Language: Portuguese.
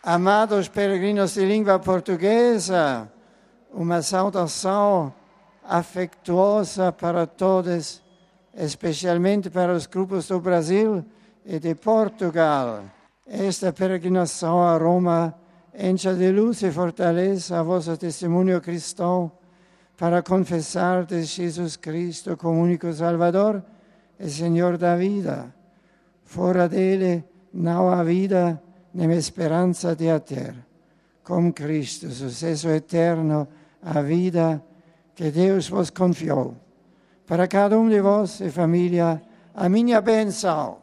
Amados peregrinos de língua portuguesa, uma saudação afetuosa para todos, especialmente para os grupos do Brasil e de Portugal. Esta peregrinação a Roma encha de luz e fortaleza a vosso testemunho cristão para confessar de Jesus Cristo como único Salvador e Senhor da vida. Fora dele não há vida nem esperança de a ter. Com Cristo, sucesso eterno, a vida que Deus vos confiou. Para cada um de vós e família, a minha bênção.